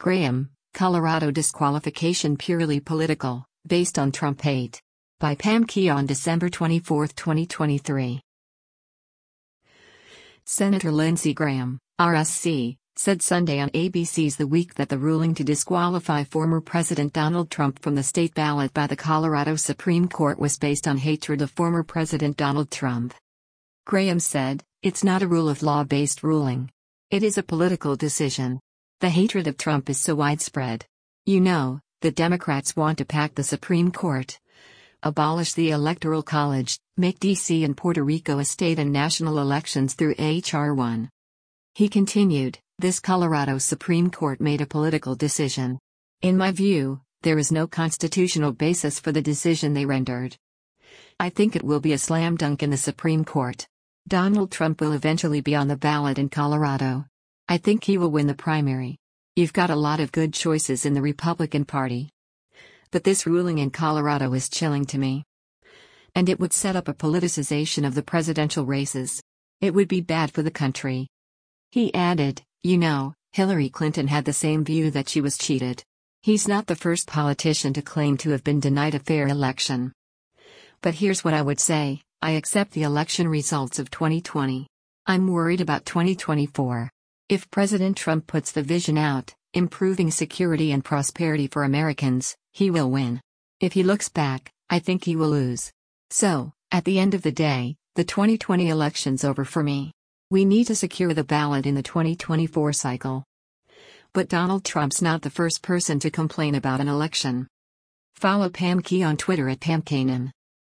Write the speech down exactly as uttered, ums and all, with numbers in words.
Graham, Colorado disqualification purely political, based on Trump hate. By Pam Key on December twenty-fourth, twenty twenty-three. Senator Lindsey Graham, R S C, said Sunday on A B C's The Week that the ruling to disqualify former President Donald Trump from the state ballot by the Colorado Supreme Court was based on hatred of former President Donald Trump. Graham said, "It's not a rule of law-based ruling. It is a political decision. The hatred of Trump is so widespread. You know, the Democrats want to pack the Supreme Court, abolish the Electoral College, make D C and Puerto Rico a state and national elections through H R one. He continued, "This Colorado Supreme Court made a political decision. In my view, there is no constitutional basis for the decision they rendered. I think it will be a slam dunk in the Supreme Court. Donald Trump will eventually be on the ballot in Colorado. I think he will win the primary. You've got a lot of good choices in the Republican Party. But this ruling in Colorado is chilling to me. And it would set up a politicization of the presidential races. It would be bad for the country." He added, "You know, Hillary Clinton had the same view that she was cheated. He's not the first politician to claim to have been denied a fair election. But here's what I would say: I accept the election results of twenty twenty. I'm worried about twenty twenty-four. If President Trump puts the vision out, improving security and prosperity for Americans, he will win. If he looks back, I think he will lose. So, at the end of the day, the twenty twenty election's over for me. We need to secure the ballot in the twenty twenty-four cycle. But Donald Trump's not the first person to complain about an election." Follow Pam Key on Twitter at Pam Kanan.